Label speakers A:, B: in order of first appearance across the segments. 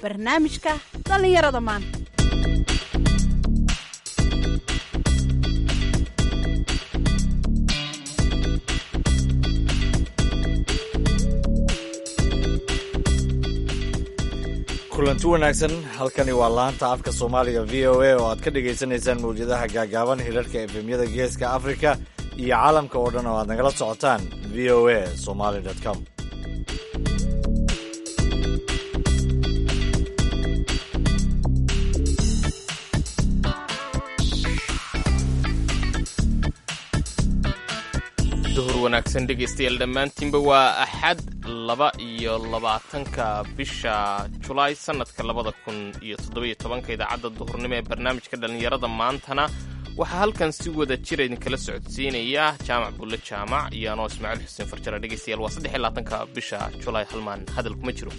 A: barnaamijka dhallinyarada maanta.
B: kulanti wanaagsan, halkani waa laanta afka soomaaliga VOA oo aad ka dhagaysanaysaan mawjadaha gaagaaban hirarka efemyada geeska afrika iyo caalamka oo dhan oo aad nagala socotaan VOA somali.com.
C: duhur wanaagsan dhegaystayaal dhammaantiinba waa axad 22 bisha julaay sanadka 2017 idaacadda duhurnimo ee barnaamijka dhallinyarada maantana waxaa halkan si wada jira idinkala socodsiinaya jaamac bulle jaamac iyo anoo ismaaciil xuseen farjara. dhegaystayaal waa 23 bisha julaay, halmaan hadal kuma jiro.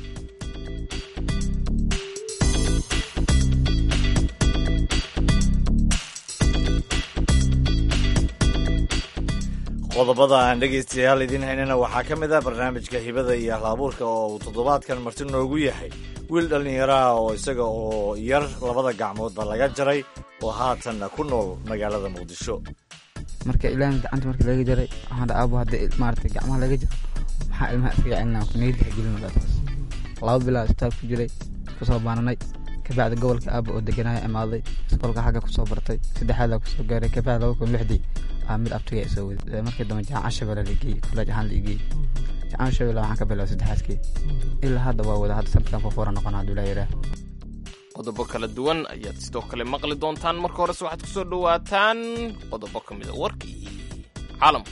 B: qodobada aan dhegaystayaal idiin haynana waxaa ka mid ah barnaamijka hibada iyo hal-abuurka oo uu toddobaadkan marti noogu yahay wiil dhallinyaraha oo isaga oo yar labada gacmoodba laga jaray oo haatanna ku nool magaalada muqdisho.
D: marka ilaahay gacanta marka laga jaray waxaan aabo hadda maartay gacmaha laga jaro maxaa ilmaha iska celinaa ku neeyay xigilina taas laba bilaa isbitaal ku jiray kusoo baananay kabacdi gobolka aabo oo deganaa imaaday iskuulka xagga kusoo bartay saddexaad la kusoo gaaray kabacdi 2006 mid abtiga isoo waday markii dambe jaamac Shabeelle la geeyay college ahaan la geeyay jaamac Shabeelle waxaan ka bilaabay saddexaadkii ilaa hadda waa wada hadda sanadkan fooran noqonaa duulayra.
C: qodobo kala duwan ayaad sidoo kale maqli doontaan. marka hore waxaad ku soo dhawaataan qodobo ka mid ah warkii caalamka.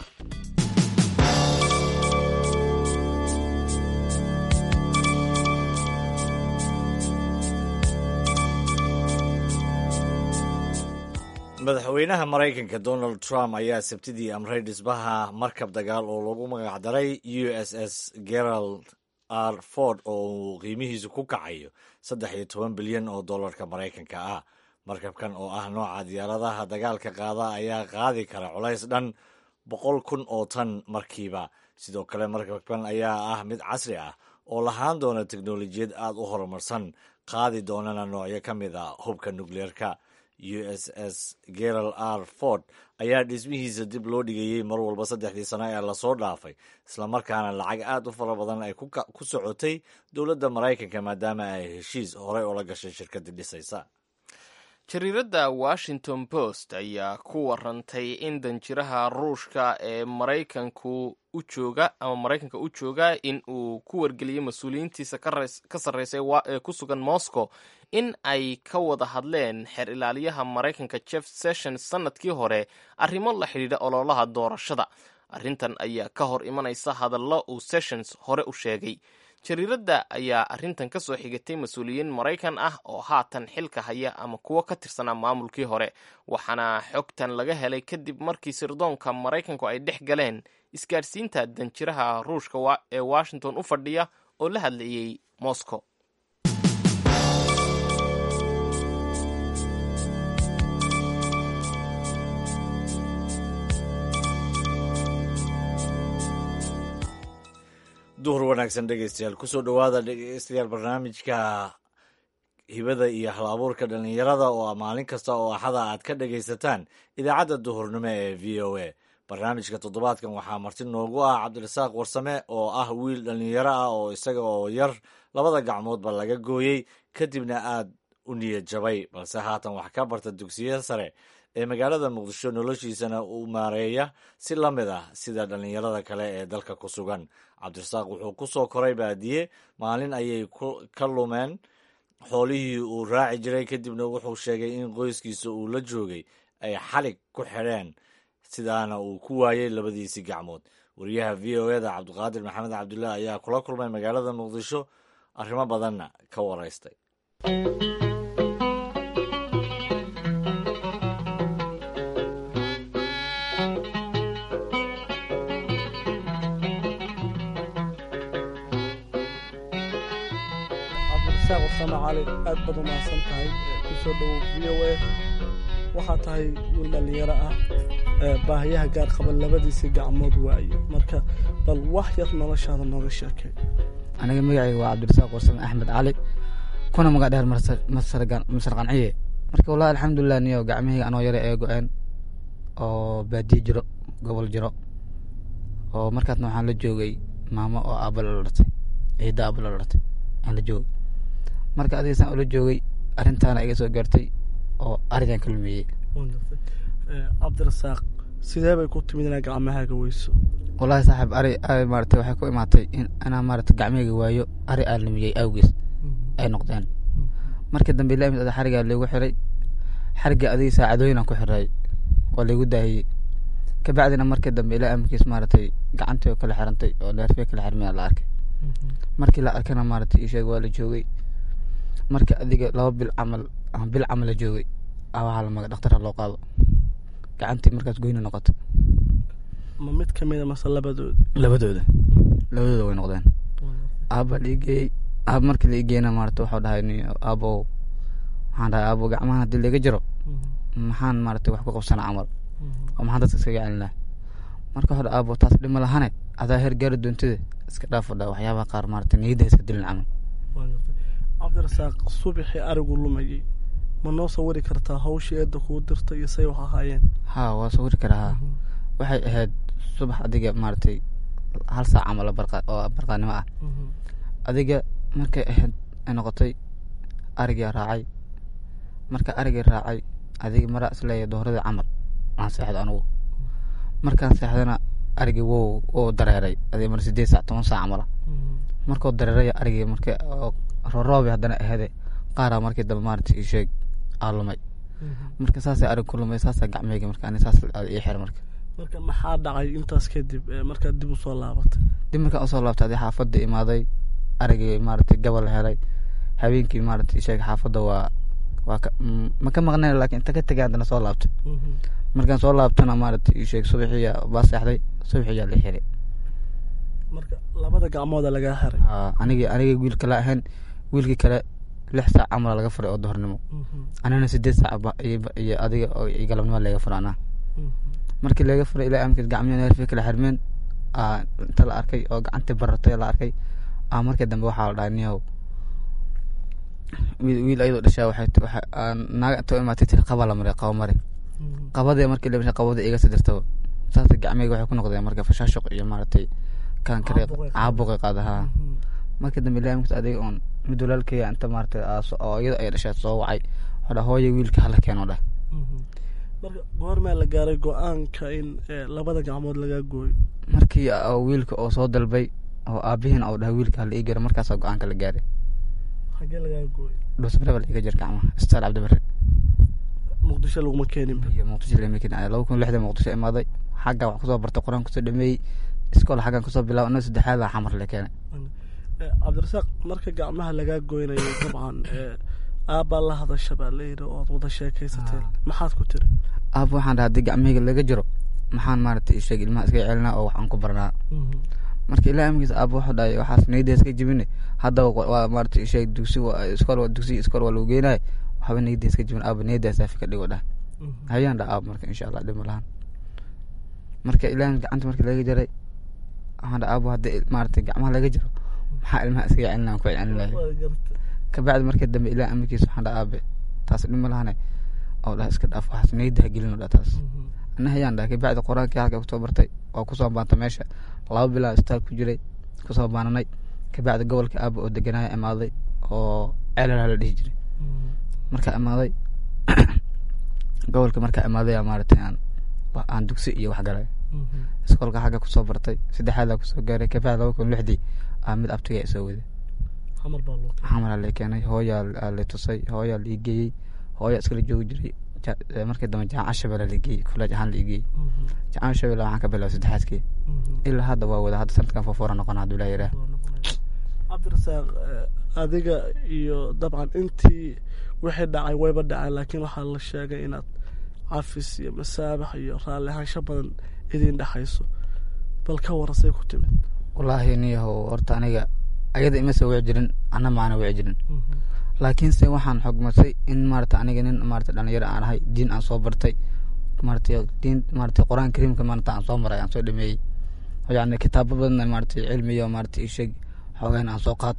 B: madaxweynaha maraykanka Donald Trump ayaa sabtidii amray dhismaha markab dagaal oo lagu magacdaray USS Gerald R. Ford oo uu qiimihiisu ku kacayo $13 bilyan oo dollarka Maraykanka ah. markabkan oo ah nooca diyaaradaha dagaalka qaada ayaa qaadi kara culays dhan 100,000 oo tan markiiba. sidoo kale markabkan ayaa ah mid casri ah oo lahaan doona teknolojiyad aad u horumarsan, qaadi doonana noocyo ka mid a hubka nukleerka. USS Gerald R. Ford ayaa dhismihiisa dib loo dhigayey mar walba 3 sano ee lasoo dhaafay, islamarkaana lacag aad u fara badan ay ku socotay dowladda Maraykanka maadaama ay heshiis horey ula gashay shirkadda dhisaysa.
C: jariiradda Washington Post ayaa ku warantay in danjiraha Ruushka ee Maraykanka u jooga in uu ku wargeliyay mas-uuliyiintiisa ka sarreysay ee ku sugan Moscow in ay ka wada hadleen xeer ilaaliyaha Maraykanka Jeff Sessions sanadkii hore arrimo la xidhiidha ololaha doorashada. arrintan ayaa ka hor imanaysa hadallo uu Sessions hore u sheegay. jariiradda ayaa arrintan ka soo xigatay mas-uuliyiin Maraykan ah oo haatan xilka haya ama kuwo ka tirsanaa maamulkii hore, waxaana xogtan laga helay kadib markii sirdoonka Maraykanku ay dhex galeen isgaadhsiinta danjiraha Ruushka ee Washington u fadhiya oo la hadlayay Moscow.
B: duhur wanaagsan dhegaystayaal, kusoo dhowaada dhegaystayaal barnaamijka hibada iyo hal-abuurka dhallinyarada oo maalin kasta oo axada aad ka dhagaysataan idaacadda duhurnimo ee VOA. barnaamijka toddobaadkan waxaa marti noogu ah cabdirasaaq warsame oo ah wiil dhallinyaro ah oo isaga oo yar labada gacmoodba laga gooyey kadibna aad u niyad jabay, balse haatan wax ka barta dugsiya sare ee magaalada muqdisho, noloshiisana uu maareeya si la mid ah sida dhallinyarada kale ee dalka ku sugan. cabdirasaaq wuxuu ku soo koray baadiye. maalin ayay ka lumeen xoolihii uu raaci jiray, kadibna wuxuu sheegay in qoyskiisa uu la joogay ay xalig ku xidheen, sidaana uu ku waayey labadiisii gacmood. wariyaha VOA-da cabdiqaadir maxamed cabdullaah ayaa kula kulmay magaalada muqdisho, arrimo badanna ka waraystay.
E: warsame cali, aad baad u mahadsan tahay. kusoo dhowow VOA. waxaa tahay wiil dhallinyaro ah baahiyaha gaar qaba labadiisii gacmood waaye, marka bal wax yar noloshaada nooga sheekay.
D: aniga magacayga waa cabdirasaaq warsame axmed cali, kuna maga dheer masar qanciye marka wallahi alxamdulilah niyo gacmihii anoo yare ee go-een oo baadiye jiro gobol jiro oo markaasna waxaan la joogay maamo oo aabba la dhalatay ciida aabba la dhalatay aan la joogay marka adigasaan ula joogay arrintaana iga soo gaartay oo arigan ka lumiyey.
E: cabdirasaaq sidee bay ku timid inaa gacmahaaga weyso?
D: wallahi saaxiib ari maaragtay waxay ku imaatay inaan maaragtay gacmahayga waayo ari aan lumiyey awgees ay noqdeen. markii dambe ilaa imid xarigaa lagu xiray xariga adiga saacadooyin aan ku xiray waa lagu daahiyey kabacdina markii dambe ilaa amkiis maaragtay gacantii oo kala xirantay oo neerfiya kala xirmeen la arkay. markii la arkana maaragtay ii sheeg waa la joogay marka adiga 2 bil camal la joogay waxaa la maga dhakhtar loo qaado gacantii markaas goyna noqotay.
E: ma mid ka mid ah mase labadooda way noqdeen. aabba liigay markii la igeena maaragtay wuxuu dhahay aabbo waxaan dhahay aabbo gacmaha haddii laga jiro maxaan maaragtay wax ku qabsana camal oo maxaan dadka iskaga celinaa marka hore aabbo taas dhima lahane adaa heer gaari doontida iska dhaaf dhaa waxyaabaha qaar maaragtay niyadda iska dilin camal. cabdirasaaq subaxii arigu lumayay ma noo sawiri kartaa hawshii eedda kuu dirtay iyo say wax ahaayeen?
D: haa waa sawiri karaa. waxay ahayd subax adiga maaragtay 1 saac camal oo barqaanimo ah adiga markay ahayd ay noqotay arigaa raacay. marka arigii raacay adiga maraa isleeyahay dooradii camal aan seexdo anugu markaan seexdana arigii wuu dareeray adiga mar 8 saac 10 saac camal markuu dareeray arigii markii roobi haddana ahade qaaraa markii dambe maaragtay ii sheeg lumay. marka saasay arig ku lumay saasaa gacmeyga marka ani saas ii xir marka
E: maxaa dhacay intaas kadib markaad dib u soo laabatay?
D: dib markaan usoo laabtay adii xaafadda imaaday arigii maaragtay gabal helay habeenkii maaragtay sheeg xaafadda waa ma ka maqnayn laakiin inta ka tegay haddana soo laabtay. markaan soo laabtana maaragtay sheeg subaxii baa seexday subaxii la xiray.
E: marka labada gacmooda laga xiray?
D: aniga wiilka la ahayn wiilkii kale 6 saac camal laga furay oo duhurnimo anana 8 saac iyo adiga oo galabnimo laga furay anaa. markii laga furay ilaa amkiis gacmihi neerfiya kala xirmeen inta la arkay oo gacantii baratay la arkay markii dambe waxaa la dhahay niyow wiil ayadoo dhashaa waxay naaga intoo imaatay tiri qaba la maray qabo mare qabadee markii la qabada iga sidirtaba saas gacmeyga waxay ku noqdeen marka fashaashuq iyo maaragtay kan kare caabuqay qaadahaa. markii dambe ilaa amkiis adiga oon mid walaalkaya inta maaragtay oo iyada ay dhashay soo wacay waxaa hooyo wiilka hala keeno dhah.
E: marka goormaa la gaaray go-aanka in labada gacmood laga gooyo?
D: markii wiilka oo soo dalbay oo aabihiin oo dhahay wiilka hala ii garo markaasaa go-aanka la gaaray.
E: xagee lagaa gooyo?
D: dhuusabreebal iga jir gacmaha istaal cabdibare.
E: muqdisho laguma keenin?
D: muqdisho lama keenin 2006 muqdisho imaaday xagga wax kusoo bartay qur-aan kusoo dhameeyey iskool xaggan kusoo bilaab anoo 3aad xamar la keenay.
E: cabdirasaaq marka gacmaha lagaa goynayo dabcan aabbaa la hadasha baa layidhi ood wada sheekaysateen maxaad ku tiri?
D: aabba waxaan dhahay haddii gacmahayga laga jiro maxaan maaragtay sheeg ilmaha iskaga celinaa oo waxaan ku barnaa. marka ilaa amkiis aabba wuxuu dhahay waxaas niyadda iska jibine haddaba waa maaragtay sheeg dugsi iskool waa lagu geenaay waxba niyadda iska jibin aabba niyaddaa saafi ka dhigo dhah. hayaan dha aabba marka insha allah dhib ma lahan. marka ilaa gacanta markii laga jaray waxaan dhahay aabba haddii maaragtay gacmaha laga jiro maxaa ilmaha iskaga celinaa ku celin lahay. kabacdi markii dambe ilaa amkiis waxaan dhahay aabe taas dhib ma lahane oo dhaha iska dhaaf waxaas niyadda ha gelino dha taas. ana hayaan dhahay kabacdi qur-aankii halka kusoo bartay waa kusoo baantay meesha 2 bilaa istaal ku jiray kusoo baananay kabacdi gobolka aabba oo deganaya imaaday oo ceelala la dhihi jiray. markaa imaaday gobolka markaa imaaday maaragtay aan dugsi iyo wax galay iskoolka xagga kusoo bartay 3aad kusoo gaaray kabacdi 2006 mid abtiga isoo waday xamar la keenay hooyaa la tusay hooyaa la geeyay hooyaa iskala joogi jiray markii dambe jaamac Shabeelle la geeyay college ahaan la geeyay jaamac Shabeelle waxaan ka bilaabay 3aadkii ilaa hadda waa wada hadda sanadkan foofora noqon haduu la yiraahdo.
E: cabdirasaaq adiga iyo dabcan intii wixii dhacay wayba dhacay laakiin waxaa la sheegay inaad cafis iyo masaabax iyo raalli ahaansho badan idin dhaxayso bal ka warasay ku timid?
D: wallaahi niyahow horta aniga ayada ima soo wici jirin anna maana wici jirin laakiinse waxaan xogmatay in maaragtay aniga nin maaragtay dhalinyaro aan ahay diin aan soo bartay maaragtay qur-aan kariimka maaragtay aan soo maray aan soo dhameeyey yacni kitaabo badan maaragtay cilmiyo maaragtay sheeg xoogaan aan soo qaatay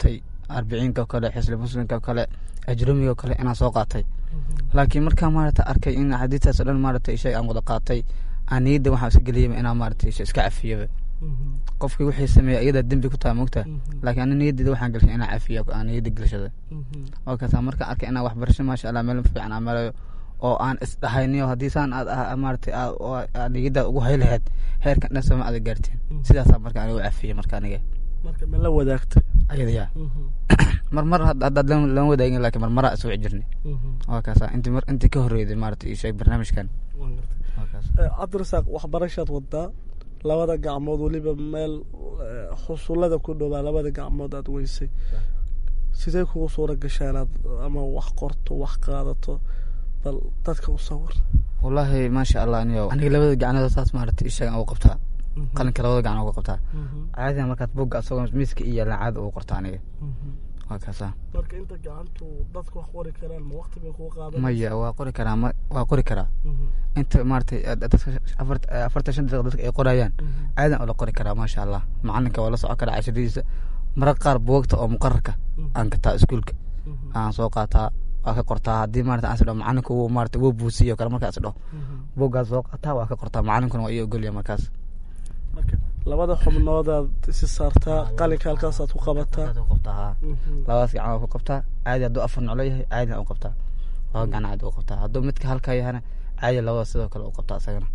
E: arbiciinka kale xisli muslimka kale ajrumiga kale inaan soo qaatay laakiin markaa maarata arkay in xadiistaas oo dhan maarata ishay aan wada qaatay aan niyadda waxaan iska geliyay inaan maarata isha iska cafiyaba qofkii wixii sameeyay iyada dembi ku tahay moogtaa laakiin ana niyaddeeda waxaan gelshay inaan cafiyo aan niyadda gelshada oo kasaa markaan arkay inaan waxbarasho maasha allah meel fiican aan marayo oo aan isdhahayniyo haddii saan aad maarata aad niyaddaad ugu hay lahayd heerkan dhan sooma aada gaarteen sidaasaa marka aniga u cafiyay marka aniga
F: marka ma la wadaagtay
E: ayada yaa marmar haddaad lama wadaagin laakiin marmaraa is wici jirnay waa kaasaa intii ka horreeyday maarata ii sheeg barnaamijkan
F: cabdirasaaq waxbarashaad wadaa labada gacmood weliba meel xusullada ku dhowaa labada gacmood aad weysay sidee kugu suura gashaa inaad ama wax qorto wax qaadato bal dadka u sawir
E: wallaahi maasha allah aniga labada gacnood saas maarata ii sheegan ugu qabtaa qalinka labada gacnood ugu qabtaa caadiga markaad bogga asagoo miiska iyo yaalan caada ugu qorta aniga waa kaasaa
F: marka inta gacantu dadka wax qori karaan ma waqti bay kuga qaadan
E: maya waa qori karaa inta maaratay dadka 45 daqiiqo dadka ay qorayaan aadan oo la qori karaa maasha allah macalinka waa la socon karaa cashadiisa mararka qaar buugta oo muqararka aan kataa iskuulka aan soo qaataa waa ka qortaa haddii maarata aan isdhaho macalinka wuu maarata wuu buusiyo kale markaa isdhaho buuggaas soo qaataa waa ka qortaa macalinkuna waa ii ogolya markaas
F: marka labada xubnoodaad isi saartaa qalinka halkaasaad ku qabataa
E: labadaas gacan waa ku qabtaa caadi hadduu 4 noclo yahay caadi u qabtaa laba gacan caadi u qabtaa hadduu midka halkaa yahana caadi labada sidoo kale u qabtaa isagana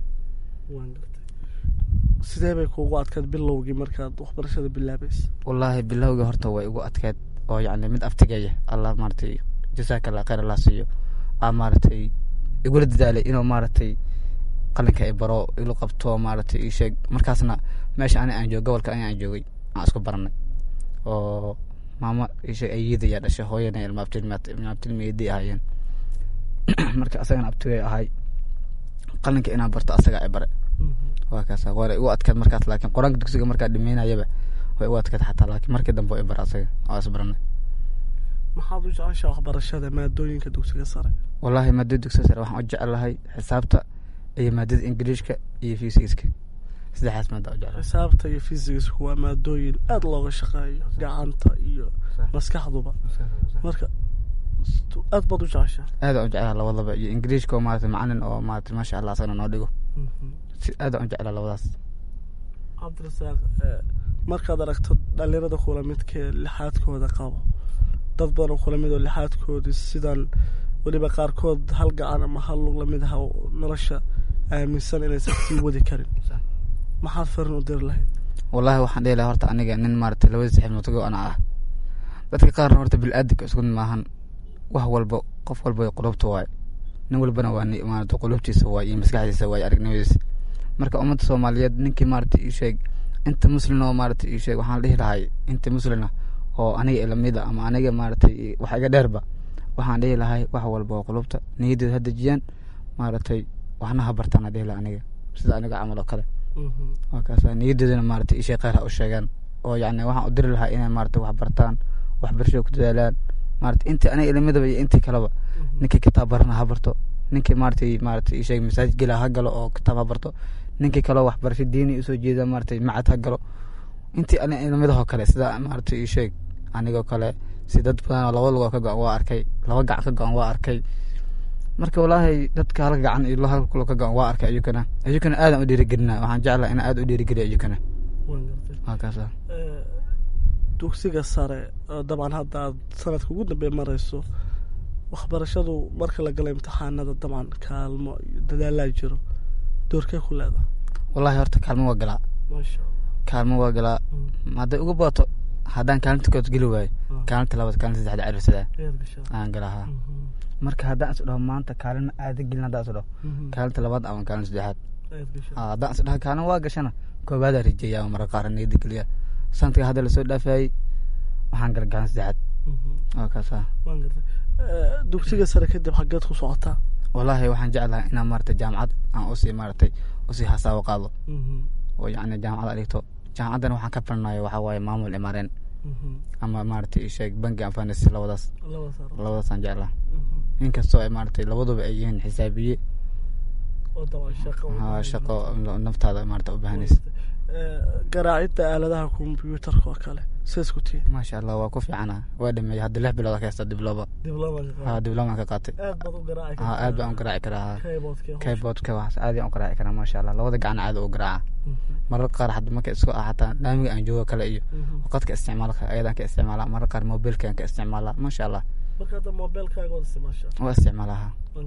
F: sidee bay kuugu adkayd bilowgii markaad waxbarashada bilaabaysa
E: wallaahi bilowgii horta way igu adkayd oo yacni mid aftigaya allah maaratay jazaaka allah khayr allah siiyo aa maaratay igula dadaalay inuu maaratay qalinka ay baro ilu qabto maaratay ii sheeg markaasna meesha ani aan joogo gobolka ani aan joogay aan isku baranay oo maama ii sheeg ayida yaa dhashay hooyana ilmaabtilmeedii ahaayeen marka asagana abtigay ahay qalinka inaan barto asaga ay bare waa kaasa waa igu adkayd markaas laakiin quraanka dugsiga markaa dhimeynayaba way igu adkayd xataa laakiin markii dambe ay bara asaga waa isbaranay
F: maxaad u jeceshaa waxbarashada maadooyinka dugsiga sare
E: wallaahi maadada dugsiga sare waxaan u jecelahay xisaabta iyo maadada ingiriiska iyo fiisigiska saddexdaas maada u jecelahay
F: xisaabta iyo fiisigiska waa maadooyin aad looga shaqeeyo gacanta iyo maskaxduba marka aad baad u jeceshaa
E: aad aan u jecelahay labadaba iyo ingiriiska oo maarata macalin oo maarata maasha allah asagana noo dhigo si aad aan u jecelahay labadaas
F: cabdirasaaq markaad aragto dhalinyarada kula midkee lixaadkooda qabo dad badan kula mid oo lixaadkoodii sidan weliba qaarkood hal gacan ama hal lug lamid aha nolosha aaminsan inaysan sii wadi karin maxaad farin u diri lahayd
E: wallaahi waxaan dhihi lahaa horta aniga nin maarata labada saxiib matago ana ah dadka qaarna horta bilaadanka isku mid maahan wax walba qof walba qulubta waay nin walbana waa maarata qulubtiisa waay iyo maskaxdiisa waay aragnimadiisa marka ummadda soomaaliyeed ninkii maarata ii sheeg inta muslin oo maarata ii sheeg waxaan dhihi lahay inta muslina oo aniga ilamida ama aniga maaratay wax iga dheerba waxaan dhihi lahay wax walba oo qulubta niyaddeeda ha dejiyaan maaratay waxna ha bartaan dhihi laha aniga sida aniga camal oo kale waa kaasa niyaddeedana maaratay ishey khayr ha u sheegaan oo yacni waxaan u diri lahaa inay maaratay wax bartaan waxbarashada ku dadaalaan maaratay intii aniga ilamidaba iyo intii kaleba ninkii kitaab barana ha barto ninkii maaratay ishey masaajid gela ha galo oo kitaab ha barto ninkii kaleo waxbarasho diini usoo jeeda maaratay macad ha galo intii aniga ilamidahoo kale sida maaratay ii sheeg anigoo kale si dad badan oo laba lugoo ka go-an waa arkay laba gacan ka go-an waa arkay marka wallaahi dadka halka gacan iyo hal kulo ka go-an waa arkay ayukana aadan u dhiirigelina waxaan jeclaha inaan aad u dhiirigeliyo ayukana waa kaasa
F: dugsiga sare dabcan hadda aad sanadka ugu dambeey marayso waxbarashadu marka la galo imtixaanada dabcan kaalmo iyo dadaalaa jiro doorkee ku leedahay
E: wallaahi horta kaalmo waa galaa kaalmo waa galaa hadday uga baato haddaan kaalinta kood geli waayo kaalinta labaad kaalinta saddexda ciribsadaa aan galahaa marka haddaan is dhaho maanta kaalin ma aada gelin haddaan is dhaho kaalinta labaad ama kaalinta saddexaad haddaan is dhaho kaalin waa gashana koobaadaa rijeeyaa marar qaar niyada geliya sanadka hadda lasoo dhaafayay waxaan galay kaalin saddexaad waa kaasa
F: dugsiga sare kadib xageed ku socotaa
E: wallaahi waxaan jeclahay inaan maaratay jaamacad aan usii hasaabo qaado oo yacni jaamacad dhigto jaamacaddana waxaan ka baranayo waxaa waaye maamul imaareen ama maaratay isheeg bangi anfanisi labadaasaan jeclaa inkastoo ay maaratay labaduba ay yihiin xisaabiye shaqo naftaada maarata u baahanaysa.
F: garaacidda aaladaha kombyuutarka oo kale sidaas ku tihiin?
E: maasha allah waa ku fiicana, waa dhameeyey hadda 6 bilood ka haysta dibloma ka qaatay. aad baan u garaaci karaa keyboardka wax aad aan u garaaci karaa maasha allah, labada gacan aad u garaaca. mararka qaar hadda marka isku xataa laamiga aan joogo kale iyo waqadka isticmaalka ayadaan ka isticmaalaa, mararka qaar mobilkaan ka isticmaalaa maasha allah.
F: marka hadda mobilkaaga wada isticmaashaa?
E: waa isticmaalaha.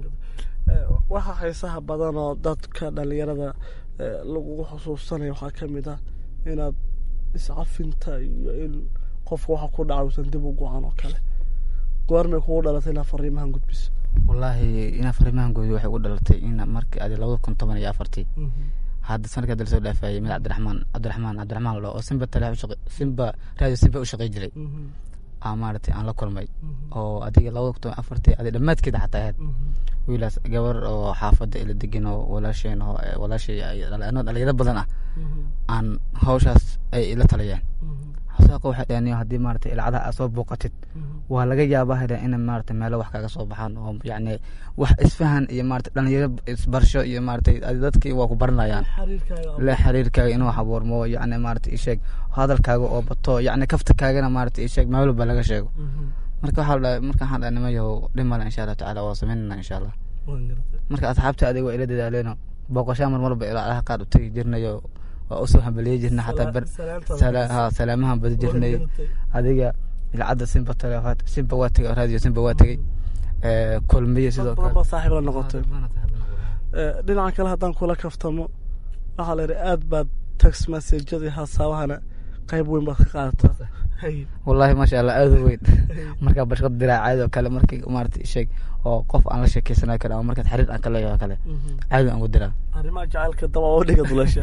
F: waxa xiisaha badan oo dadka dhalinyarada lagu xusuusanayo waxaa ka mid ah inaad iscafinta iyo in qofka waxa ku dhacay uusan dib u go'an oo kale. goormay kugu dhalatay inaad fariimahan gudbiso?
E: wallaahi inaa fariimahan gudbiyo waxay ugu dhalatay in markii aad 2014 hadda sanadka dal soo dhaafayay mid Cabdiraxmaan oo Simba radio u shaqeey jiray maartay aan la kulmay oo adiga 2014 adiga dhamaadkeeda xataa ahayd wiilaas gabar oo xaafada ila degan oo walaashay dhalinyaro badan ah aan hawshaas ay ila taliyeen. xasaaqo waxay dhaanay hadii maartay ilcada aad soo booqatid waa laga yaabaa in maartay meel wax kaga soo baxaan oo yacni wax isfahan iyo maartay dhalinyaro isbarsho iyo maartay dadkii waa ku baranayaan xiriirkaaga inuu abuurmo yacni maartay isheeg hadalkaaga oo bato yacni kaftakaaga maartay isheeg meel walba laga sheego. marka waxaan dhaanimayo dhimal insha Allah taala waa sameynaa insha Allah. marka asxaabta adiga ila dadaaleno booqasho marba ilaa qaar u tagi jirnayo waa u soo hambaliye jirna xataa salaamahan badi jirnay adiga ilcada Simba waa tagay radio Simba waa tagay kulmiye sidoo kale
F: saaxiib la noqotay. dhinaca kale haddaan kula kaftamo waxaa la yidhi aad baad text message-yadii hasaabahana qayb weyn baad ka qaadataa.
E: wallaahi maasha allah aad u weyn markaa bashqad diraacaad oo kale markii maartay sheeg oo qof aan la sheekeysanay karo ama markaad xiriir aan ka leeyahay kale aad aan ugu diraa
F: arrimaha jacaylka daba oo dhiga dulasha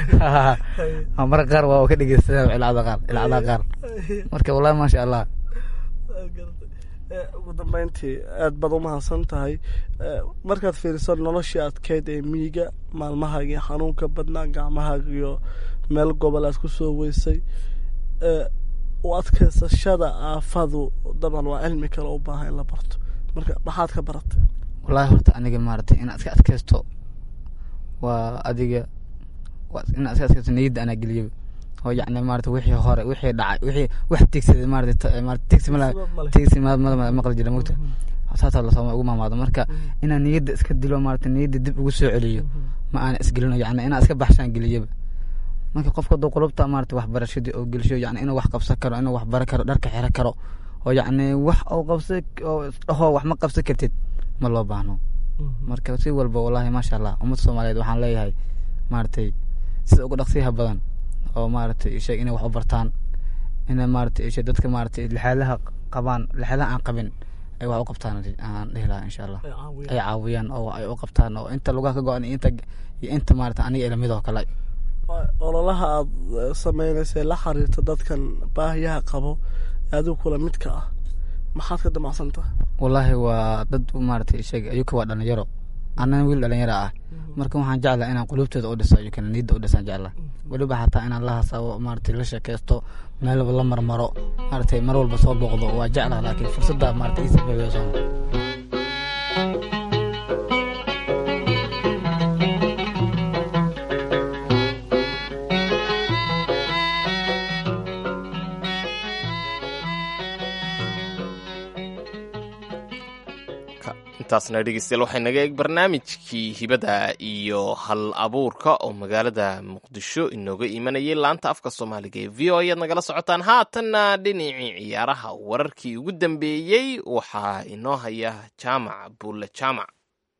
E: mar qaar waa ka dhigeysanaa ilcada qaar marka wallaahi maasha allah.
F: ugu dambeyntii aad baad u mahadsan tahay. markaad fiiriso noloshii adkeyd ee miyiga maalmahaaga iyo xanuunka badnaa gacmahaaga iyo meel gobol aad ku soo weysay u adkaysashada aafadu daban waa cilmi kale u baahan in la barto. marka maxaad ka baratay?
E: wallaahi horta aniga maartay inaad iska adkaysto waa adiga inaad iska adkaysto niyadda anaa geliyo oo yacni maartay wixii hore wixii dhacay wax tigsaday tigsi ma maqli jira mugta saasaa la soo ugu maamaado. marka inaan niyadda iska dilo maartay niyadda dib ugu soo celiyo ma aan isgelino yacni inaan iska baxshaan geliyo. marka qofka doo qulubta maartay waxbarashadii oo gelsho yacni inuu wax qabsan karo inuu wax baran karo dharka xira karo oo yacni wax oo qabsan oo wax ma qabsan kartid ma loo baahno. marka si walba wallaahi maasha allah ummadda Soomaaliyeed waxaan leeyahay maartay sida ugu dhaqsiyaha badan oo maartay isheeg inay wax u bartaan inay maartay isheeg dadka maartay lixaalaha aan qabin ay wax u qabtaan aan dhihlaa insha Allah ay caawiyaan oo ay u qabtaan oo inta lugaha ka go'an inta maartay aniga ila mid oo kale.
F: ololaha aad sameynaysa la xiriirta dadkan baahiyaha qabo adigu kula midka ah maxaad ka damacsantahay?
E: wallaahi waa dad maartay sheeg ayuka waa dhalinyaro anana wiil dhalinyaro ah. marka waxaan jeclaa inaan qulubtooda u dhiso ayuka niyadda u dhisan jeclaa waliba xataa inaan la hasaabo maartay la sheekaysto meel walba la marmaro maartay mar walba soo booqdo waa jeclaa laakiin fursadda maartay isa faa'iideyso.
C: intaasna dhegeystayaal waxay naga eeg barnaamijkii hibada iyo hal abuurka oo magaalada muqdisho inooga imanayay laanta afka soomaaliga ee v o ayaad nagala socotaan. haatanna dhinacii ciyaaraha wararkii ugu dambeeyey waxaa inoo haya jaamac buulle jaamac.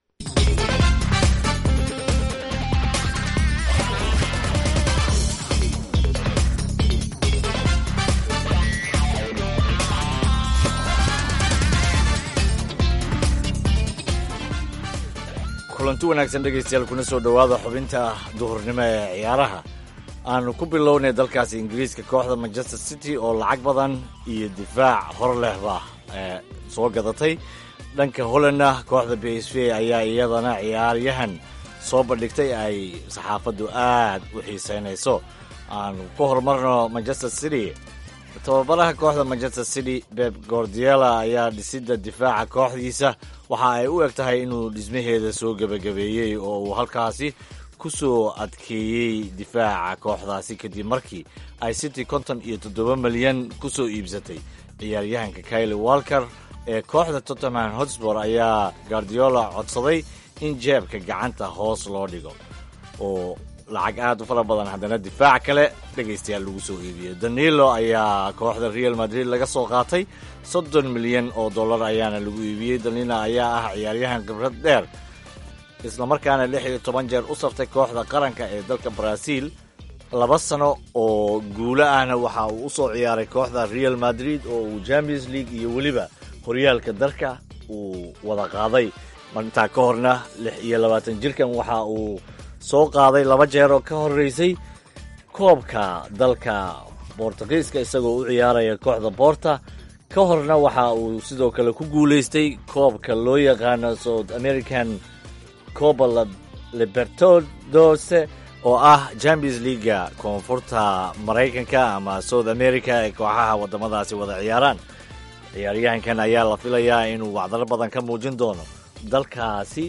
B: kulanti wanaagsan dhegaystayaal kuna soo dhowaada xubinta duhurnimo ee ciyaaraha. aanu ku bilownay dalkaasi ingiriiska kooxda Manchester City oo lacag badan iyo difaac hor lehba soo gadatay. dhanka Holland kooxda PSV ayaa iyadana ciyaaryahan soo bandhigtay ay saxaafadu aad u xiiseynayso. aanu ku horumarno Manchester City tababaraha kooxda Manchester City Pep Guardiola ayaa dhisidda difaaca kooxdiisa waxa ay u eg tahay inuu dhismaheeda soo gebagabeeyey oo uu halkaasi ku soo adkeeyey difaaca kooxdaasi kadib markii ay City 57 milyan ku soo iibsatay ciyaaryahanka Kyle Walker ee kooxda Tottenham Hotspur ayaa Guardiola codsaday in jeebka gacanta hoos loo dhigo oo lacag aad u fara badan haddana difaac kale dhegaystayaal lagu soo iibiyey. Danilo ayaa kooxda Real Madrid laga soo qaatay 30 milyan oo dollar ayaana lagu iibiyey. Danilo ayaa ah ciyaaryahan khibrad dheer isla markaana 16 jeer u saftay kooxda qaranka ee dalka Brazil 2 sano oo guulo ahna waxa uu u soo ciyaaray kooxda Real Madrid oo uu Champions League iyo weliba horyaalka dalka uu wada qaaday. Intaa ka horna 26 jirkan waxa uu soo qaaday 2 jeer oo ka horeysay koobka dalka Boortaqiiska isagoo u ciyaaraya kooxda Porto. Ka horna waxa uu sidoo kale ku guuleystay koobka loo yaqaano South American Copa Libertadores oo ah Champions League koonfurta Mareykanka ama South America ee kooxaha wadamadaasi wada ciyaaraan. ciyaaryahankan ayaa la filayaa inuu wacdaro badan ka muujin doono dalkaasi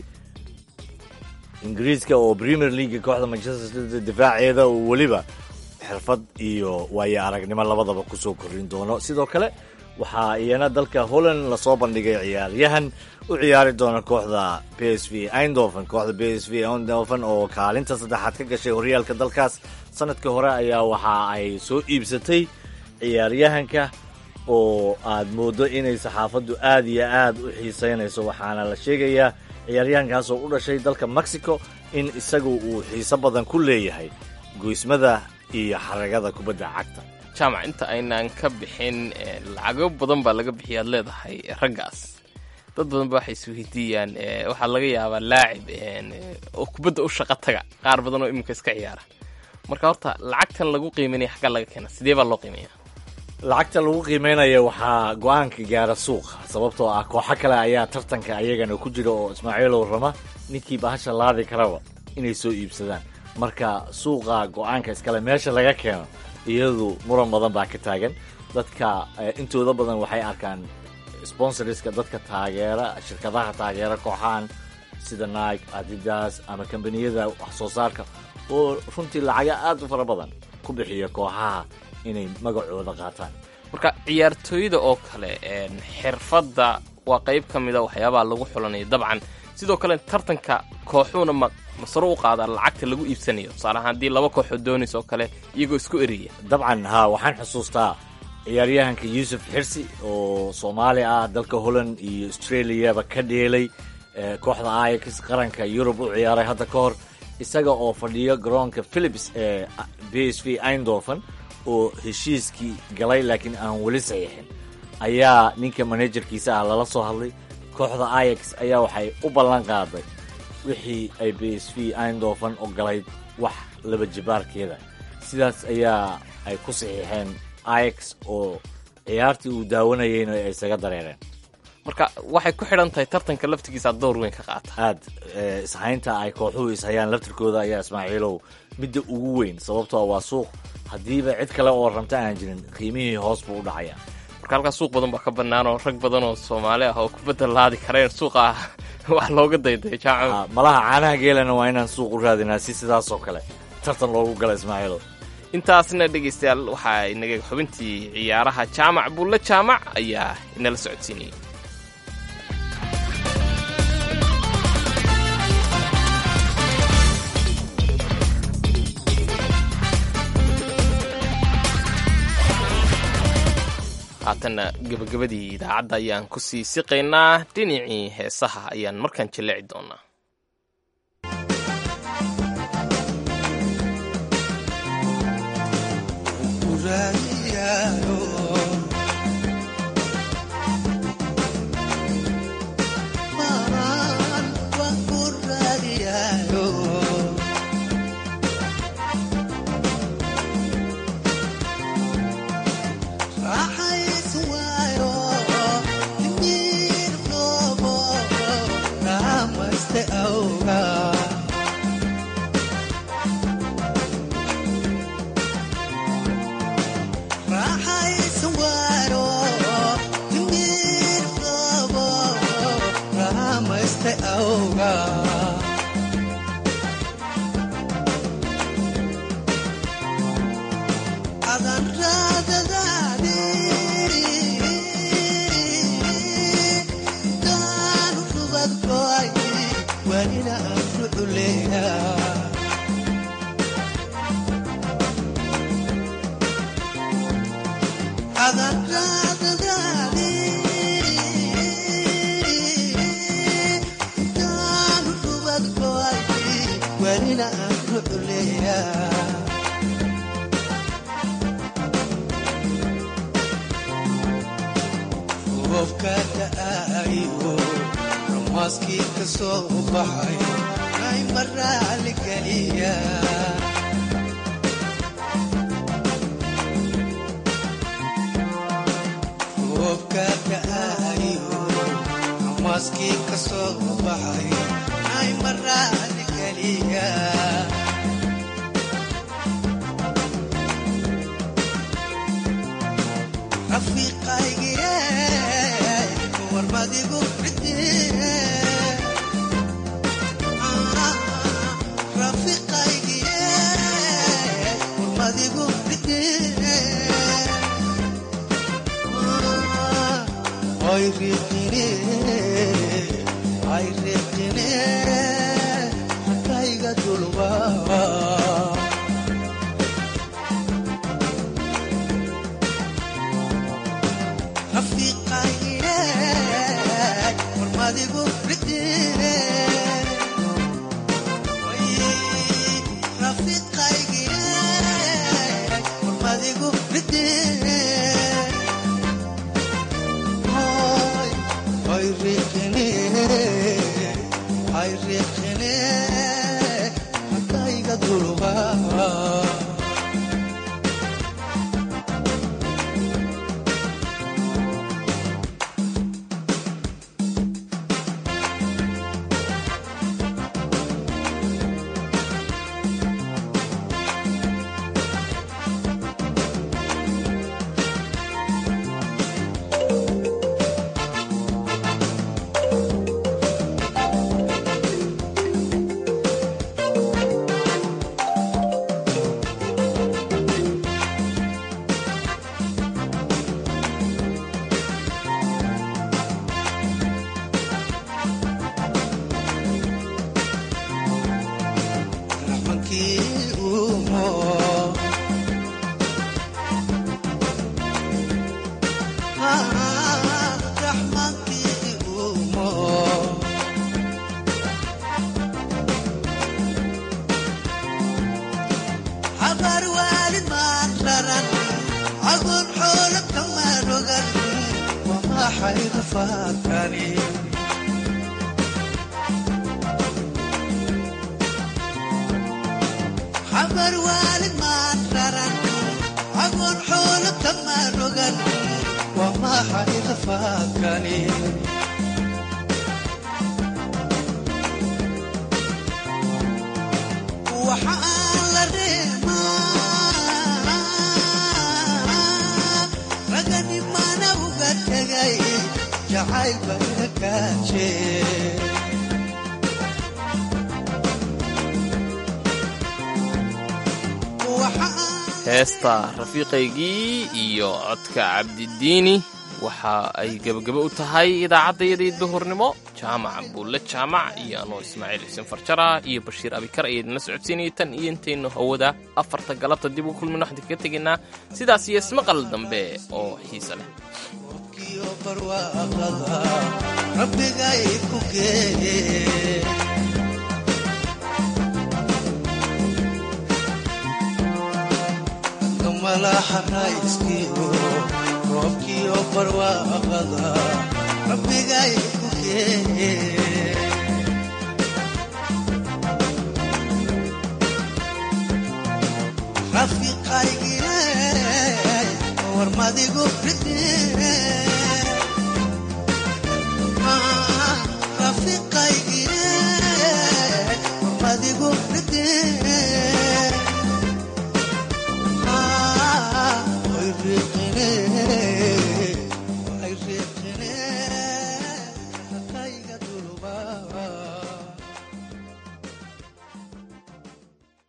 B: Ingiriiska oo Premier League kooxda Manchester City difaaceeda oo waliba xirfad iyo waayo aragnimo labadaba ku soo korin doono. Sidoo kale waxaa iyana dalka Holland la soo bandhigay ciyaaryahan u ciyaari doona kooxda PSV Eindhoven. Kooxda PSV Eindhoven oo kaalinta saddexaad ka gashay horyaalka dalkaas sanadkii hore ayaa waxa ay soo iibsatay ciyaaryahanka oo aad moodo inay saxaafaddu aad iyo aad u xiiseynayso. waxaana la sheegayaa ciyaaryahankaas oo u dhashay dalka Mexico in isagu uu xiiso badan ku leeyahay goysmada iyo xaragada kubadda cagta.
C: jaamac inta aynaan ka bixin lacago badan baa laga bixiyaad leedahay raggaas. dad badan ba waxay isweydiiyaan waxaa laga yaabaa laacib oo kubadda u shaqo taga qaar badan oo iminka iska ciyaara. marka horta lacagtan lagu qiimeynaya xagga laga keena sidee baa loo qiimeeyaa?
B: lacagta lagu qiimeynaya waxaa go-aanka gaara suuqa sababtoo ah kooxo kale ayaa tartanka ayagana ku jira oo Ismaaciilow rama ninkii bahasha laadi karaba inay soo iibsadaan. marka suuqa go-aanka iskale meesha laga keeno iyadu muran badan baa ka taagan. dadka intooda badan waxay arkaan sponsorska dadka taageera shirkadaha taageera kooxahan sida Nike, Adidas ama kambaniyada wax soo saarka oo runtii lacaga aad u fara badan ku bixiya kooxaha inay magacooda qaataan.
C: marka ciyaartooyda oo kale xirfadda waa qayb ka mid a waxyaabaha lagu xulanayo dabcan. sidoo kale tartanka kooxuuna masaro u qaada lacagta lagu iibsanayo tusaale ahaan haddii 2 kooxood doonaysa oo kale iyagoo isku eriya.
B: dabcan waxaan xusuustaa ciyaaryahanka Yusuf Xirsi oo Soomaali ah dalka Holland iyo Australia-ba ka dheelay kooxda Ajax qaranka Yurub u ciyaaray hadda ka hor isaga oo fadhiyo garoonka Philips ee PSV Eindhoven oo heshiiskii galay laakiin aan weli saxiixin ayaa ninka managerkiisa ah lala soo hadlay. kooxda Ajax ayaa waxay u ballan qaaday wixii ay PSV Eindhoven ogolayd wax laba jibaarkeeda. sidaas ayaa ay ku saxiixeen Ajax oo ciyaartii uu daawanayayna ay isaga dareereen.
C: marka waxay ku xidhan tahay tartanka laftigiisa door weyn ka qaata.
B: aad ishaynta ay kooxuhu ishayaan laftirkooda ayaa Ismaaciilow midda ugu weyn sababtoo waa suuq haddiiba cid kale oo rabta aan jirin qiimihii hoos buu u dhacayaa.
C: marka halkaas suuq badan baa ka bannaan oo rag badan oo Soomaali ah oo kubadda laadi kareen suuqa wax looga dayday jaamac.
B: malaha caanaha geelana waa inaan suuq u raadinaa si sidaas oo kale tartan loogu gala Ismaaciilow.
C: intaasna dhegaystayaal waxaa inaga xubintii ciyaaraha jaamac buulle jaamac ayaa inala socodsiinayay. haatanna gebagabadii idaacadda ayaan ku sii siqaynaa. dhinacii heesaha ayaan markaan jaleeci doonaa.
G: inaan rucleeyaa roobka da'aayo ramaaskii ka soo baxay ay maraali geliyaa roobka da'aayo ramaaskii ka soo baxay ay maraali geliyaa rafiiqaygiye warmadigu ridee rafiiqaygiye warmadigu ridee ay riqine hakayga dulbaa Madigu ridee rafiiqaygiye madigu ridee ay riqine hakayga dulbaa حبر والد ما ترن أقول حولك ما رقن وما حيد فاكني وحال الريما رقني ما نوقت جاي جعل بكاتشي
C: heesta rafiiqaygii iyo codka cabdidiini waxa ay gabagabo u tahay idaacaddayadii duhurnimo jaamaca buulle jaamac iyo anoo ismaaciil xuseen farjara iyo bashiir abikar ayaydinla socodsiinayay tan iyo intaynu hawada afarta galabta dib ugu kulmin waxaan kaga tegaynaa sidaas iyo ismaqal dambe oo xiisa leh
G: rabbigay ku geeye malaxarayskiyo roobkiyo barwaaqada rabbigay ku geeye rafiiqaygiye warmadigu ridee